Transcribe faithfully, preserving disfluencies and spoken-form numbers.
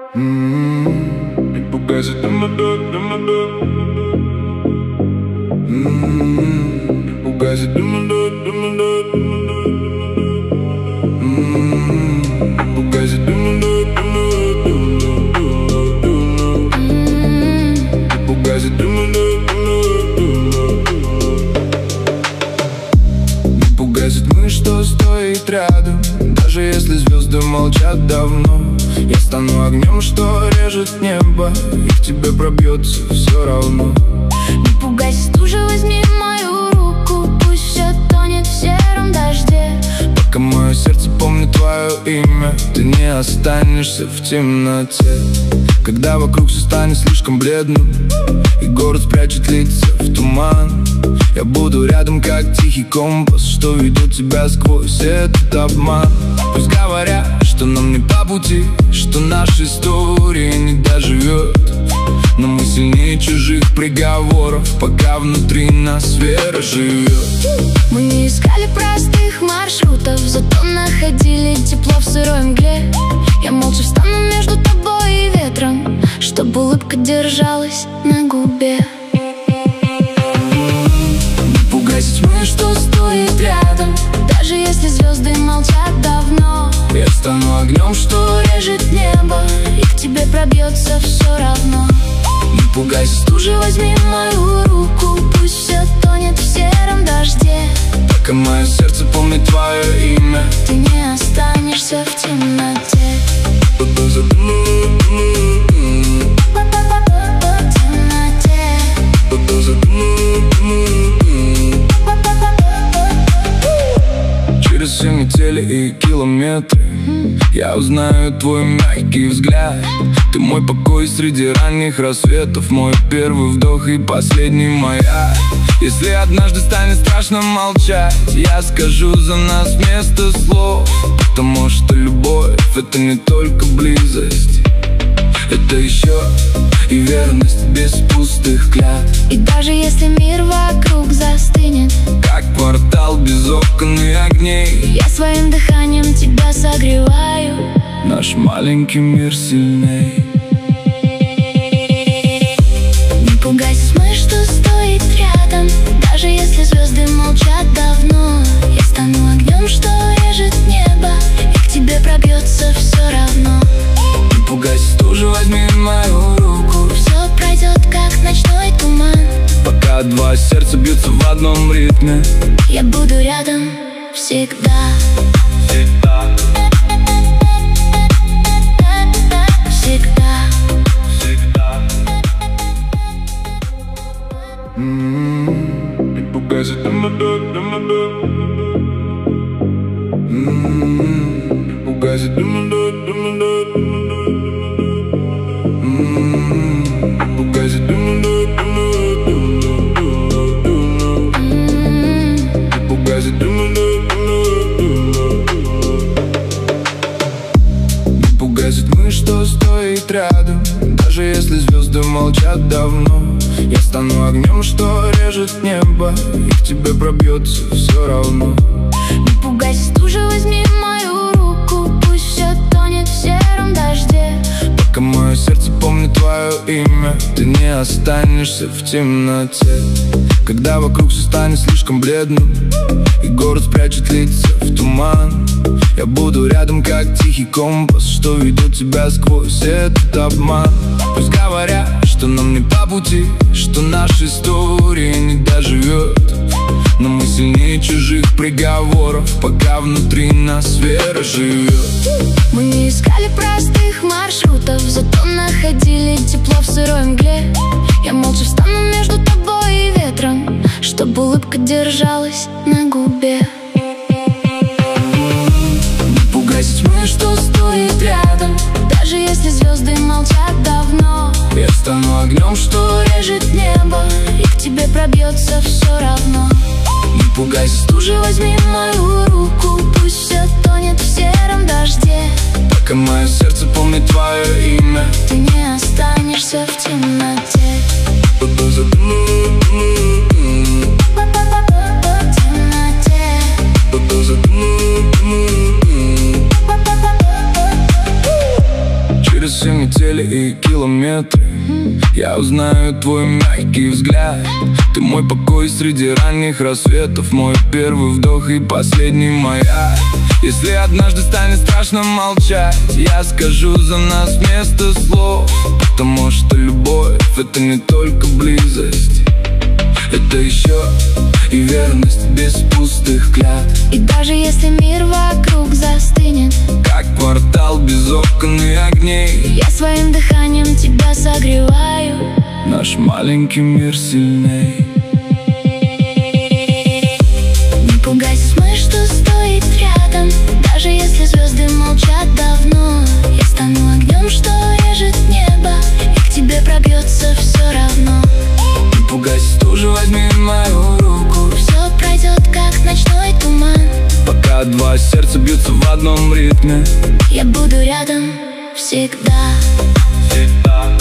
Mm-hmm. Не пугайся, темнота, темнота. Mm-hmm. Не пугайся, темнота, темнота, темнота. Mm-hmm. Не пугайся, темнота, темнота, темнота, темнота. Не пугайся, темнота, темнота, темнота. Не пугайся тьмы, что стоит рядом, даже если звезды молчат давно. Я стану огнем, что режет небо, и к тебе пробьется все равно. Не пугайся стужи, возьми мою руку, пусть все тонет в сером дожде. Пока мое сердце помнит твое имя, ты не останешься в темноте. Когда вокруг все станет слишком бледным, и город спрячет лица в туман, я буду рядом, как тихий компас, что ведет тебя сквозь этот обман. Пусть говорят, что нам не по пути, что наша история не доживет, но мы сильнее чужих приговоров, пока внутри нас вера живет. Мы не искали простых маршрутов, зато находили тепло в сырой мгле. Я молча встану между тобой и ветром, чтобы улыбка держалась на губе. Не пугайся тьмы, что стоит рядом, даже если звезды молчат давно. Я стану огнем, что режет небо, и к тебе пробьется все равно. Не пугайся стужи, возьми мою руку, пусть все тонет в сером дожде. Пока мое сердце помнит твое имя, ты не останешься в темноте. Через все метели и километры я узнаю твой мягкий взгляд. Ты мой покой среди ранних рассветов, мой первый вдох и последний маяк. Если однажды станет страшно молчать, я скажу за нас вместо слов, потому что любовь — это не только близость, это еще и верность без пустых клятв. И даже если мир вокруг застынет, как квартал без окон и огней, я своим дыханием тебя согреваю. Наш маленький мир сильней. Не пугайся тьмы, что стоит рядом, даже если звезды молчат давно. Я стану огнем, что режет небо, и к тебе пробьется все равно. Не пугайся стужи, возьми мою руку, все пройдет, как ночной туман. Пока два сердца бьются в одном ритме, я буду рядом всегда. Всегда. Всегда. Всегда. Mm-hmm. Не пугайся, темнота, темнота. Mm-hmm. Не пугайся, темнота, темнота, темнота. Mm-hmm. Не пугайся, темнота, темнота, темнота, темнота. Не пугайся, темнота, темнота, темнота. Не пугайся тьмы, что стоит рядом, даже если звезды молчат давно. Я стану огнем, что режет небо, и к тебе пробьется все равно. Не пугайся стужи, возьми мою руку, пусть все тонет в сером дожде. Пока мое сердце помнит твое имя, ты не останешься в темноте. Когда вокруг все станет слишком бледным, и город спрячет лица в туман, я буду рядом, как тихий компас, что ведет тебя сквозь этот обман. Пусть говорят, что нам не по пути, что наша история не доживет, но мы сильнее чужих приговоров, пока внутри нас вера живет. Мы не искали простых маршрутов, зато находили тепло в сырой мгле. Я молча встану между тобой и ветром, чтобы улыбка держалась на губе. Не пугайся тьмы, что стоит рядом, даже если звезды молчат давно. я стану огнем, что режет небо, и к тебе пробьется все равно. Не пугайся стужи, возьми мою руку, пусть все тонет в сером дожде. Пока мое сердце помнит твое имя, ты не останешься в темноте. Через дальше метели и километры. Я узнаю твой мягкий взгляд. Ты мой покой среди ранних рассветов, мой первый вдох и последний маяк. Если однажды станет страшно молчать, я скажу за нас вместо слов. Потому что любовь — это не только близость, это еще и верность без пустых клятв. И даже если мир вокруг застынет, как квартал без окон и огней, я своим дыханием тебя согреваю. Наш маленький мир сильней. Не пугайся, смысл, что стоит рядом. Даже если звезды молчат давно, я стану огнем, что режет небо, и к тебе пробьется все равно. Не пугайся, стужи, возьми мою руку. Все пройдет, как ночной туман. Пока два сердца бьются в одном ритме, я буду рядом всегда. Всегда.